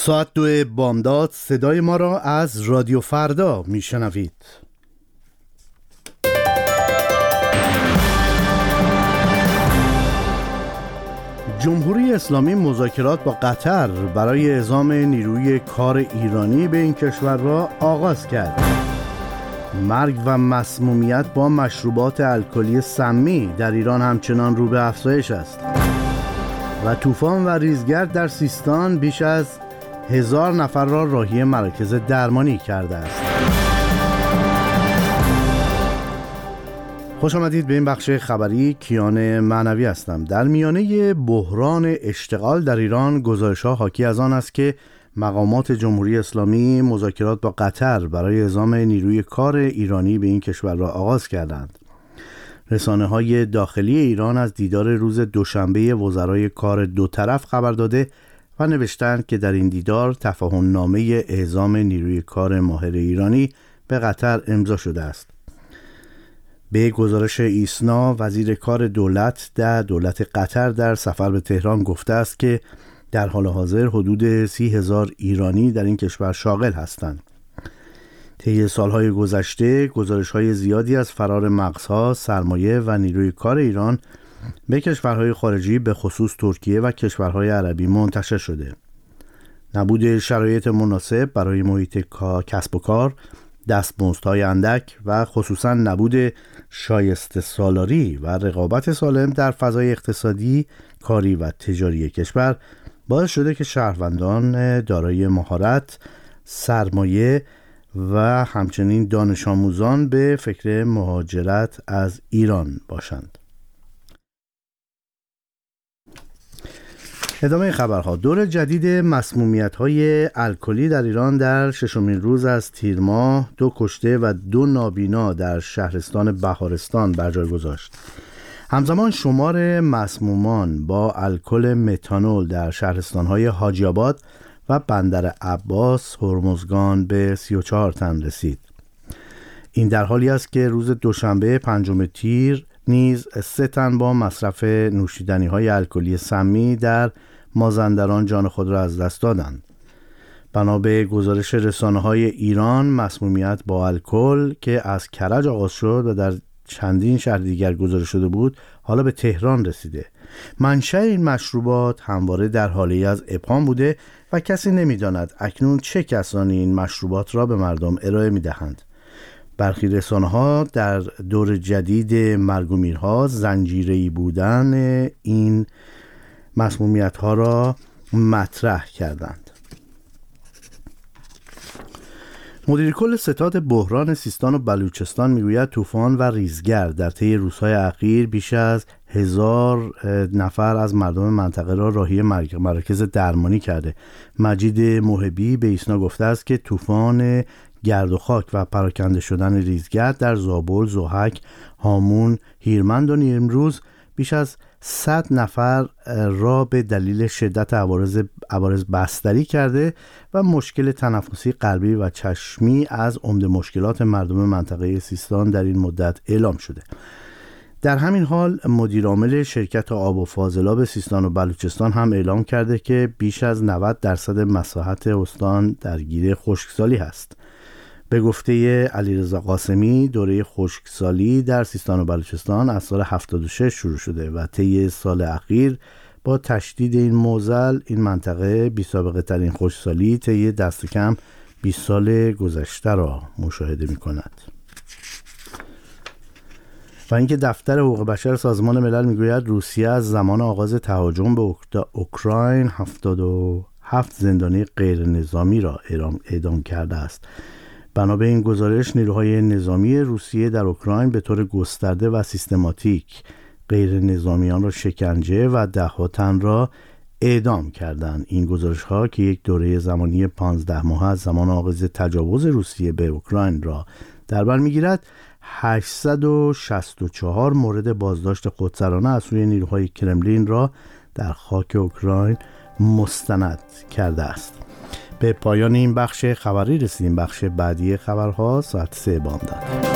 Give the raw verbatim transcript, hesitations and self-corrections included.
ساعت دو بامداد صدای ما را از رادیو فردا میشنوید. جمهوری اسلامی مذاکرات با قطر برای اعزام نیروی کار ایرانی به این کشور را آغاز کرد. مرگ و مسمومیت با مشروبات الکلی سمی در ایران همچنان رو به افزایش است و طوفان و ریزگرد در سیستان بیش از هزار نفر را راهی مراکز درمانی کرده است. خوش آمدید به این بخش خبری. کیان معنوی هستم. در میانه بحران اشتغال در ایران، گزارش‌ها حاکی از آن است که مقامات جمهوری اسلامی مذاکرات با قطر برای اعزام نیروی کار ایرانی به این کشور را آغاز کردند. رسانه‌های داخلی ایران از دیدار روز دوشنبه وزرای کار دو طرف خبر داده و نوشتند که در این دیدار تفاهم نامه اعزام نیروی کار ماهر ایرانی به قطر امضا شده است. به گزارش ایسنا، وزیر کار دولت در دولت قطر در سفر به تهران گفته است که در حال حاضر حدود سی هزار ایرانی در این کشور شاغل هستند. طی سالهای گذشته گزارش‌های زیادی از فرار مغزها، سرمایه و نیروی کار ایران به کشورهای خارجی به خصوص ترکیه و کشورهای عربی منتشر شده. نبود شرایط مناسب برای محیط کسب و کار، دستمزدهای اندک و خصوصا نبود شایسته سالاری و رقابت سالم در فضای اقتصادی، کاری و تجاری کشور باعث شده که شهروندان دارای مهارت، سرمایه و همچنین دانش آموزان به فکر مهاجرت از ایران باشند. ادامه خبرها. دور جدید مسمومیت‌های الکلی در ایران در ششمین روز از تیر ماه دو کشته و دو نابینا در شهرستان بهارستان بر جای گذاشت. همزمان شمار مسمومان با الکل متانول در شهرستان‌های حاجی آباد و بندر عباس هرمزگان به سی و چهار تن رسید. این در حالی است که روز دوشنبه پنجم تیر نیز سه تن با مصرف نوشیدنی‌های الکلی سمی در مازندران جان خود را از دست دادند. بنا به گزارش رسانه‌های ایران، مسمومیت با الکل که از کرج آغاز شد و در چندین شهر دیگر گزارش شده بود، حالا به تهران رسیده. منشأ این مشروبات همواره در حالی از ابهام بوده و کسی نمی‌داند اکنون چه کسانی این مشروبات را به مردم ارائه می‌دهند. برخی رسانه‌ها در دور جدید مرگ و میرها زنجیره‌ای بودن این مسمومیت‌ها را مطرح کردند. مدیر کل ستاد بحران سیستان و بلوچستان میگوید طوفان و ریزگرد در طی روزهای اخیر بیش از هزار نفر از مردم منطقه را راهی مراکز درمانی کرده. مجید محبی به ایسنا گفته است که طوفان گرد و خاک و پراکنده شدن ریزگرد در زابل، ضحک، هامون، هیرمند و نیمروز بیش از صد نفر را به دلیل شدت عوارض عوارض بستری کرده و مشکل تنفسی، قلبی و چشمی از عمده مشکلات مردم منطقه سیستان در این مدت اعلام شده. در همین حال مدیر عامل شرکت آب و فاضلاب سیستان و بلوچستان هم اعلام کرده که بیش از نود درصد مساحت استان درگیر خشکسالی هست. به گفته علیرضا قاسمی، دوره خشکسالی در سیستان و بلوچستان از سال هفتاد و شش شروع شده و طی سال اخیر با تشدید این معضل این منطقه بی‌سابقه ترین خشکسالی طی دست کم بیست سال گذشته را مشاهده می کند. و اینکه دفتر حقوق بشر سازمان ملل میگوید روسیه از زمان آغاز تهاجم به اوکراین هفتاد و هفت زندانی غیر نظامی را اعدام کرده است. بنا به این گزارش، نیروهای نظامی روسیه در اوکراین به طور گسترده و سیستماتیک غیر نظامیان را شکنجه و ده‌ها تن را اعدام کردند. این گزارش‌ها که یک دوره زمانی پانزده ماه از زمان آغاز تجاوز روسیه به اوکراین را در بر می‌گیرد، هشتصد و شصت و چهار مورد بازداشت خودسرانه از سوی نیروهای کرملین را در خاک اوکراین مستند کرده است. به پایان این بخش خبری رسیدیم. بخش بعدی خبرها ساعت سه بامداد.